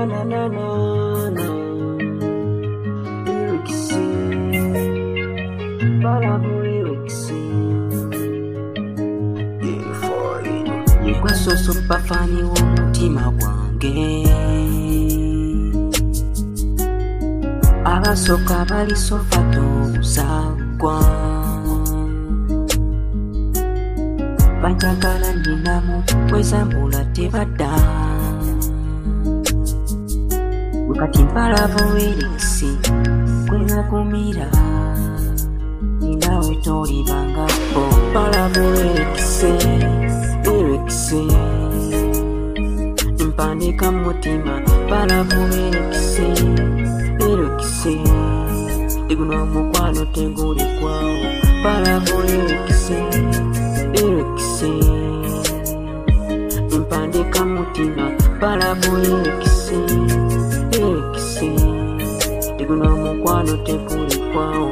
na na na na. Lyrics, Balabu lyrics. Yekwa soso pafani w'omutima gwange. Abasooka bali sofa tobusagwa. Banjagala ninamu kwezambula tebadda. Kati Balabu lyrics kwenakumira. Ninawe tolibangako. Balabu lyrics. Mpandika mutima Balabu lyrics. Iguno mukwano teguli kwawo. Balabu lyrics. Mpandika mutima Balabu lyrics. Iguno mukwano teguli kwawo.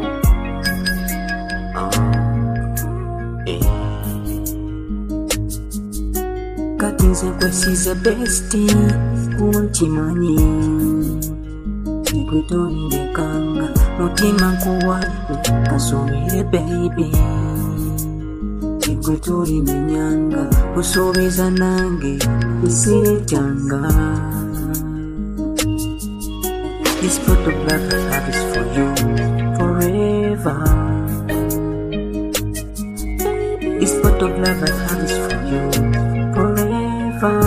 Kati nze kwesize besti kuntimanyi. Gwe tolindekanga mutima nkuwadde kasubire baby. Gwe tolimenyanga kusuubiza nange isiretyanga. This pot of love I have is for you forever. This pot of love I have is for you forever.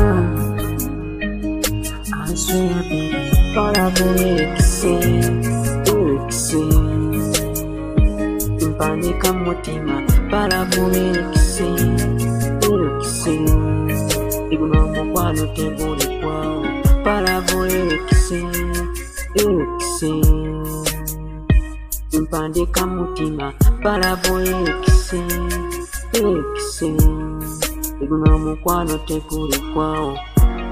I swear baby. Balabu lyrics. Mpandika mutima Balabu lyrics. Iguno mukwano teguli kwawo. Balabu lyrics. Mpandika mutima Balabu lyrics. Iguno mukwano teguli kwawo.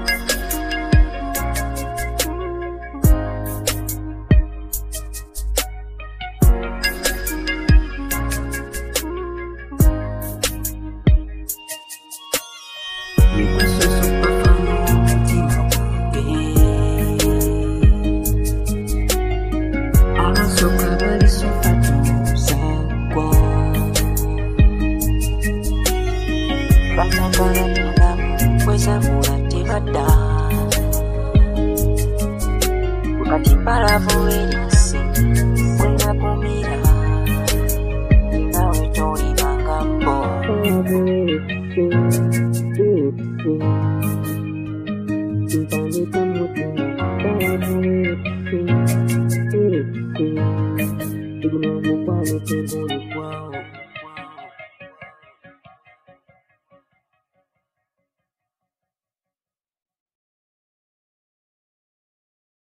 Kati Balabu lyrics kwenakumira. Ninawe tolibangako. Mpandika mutima Balabu lyrics. Iguno mukwano teguli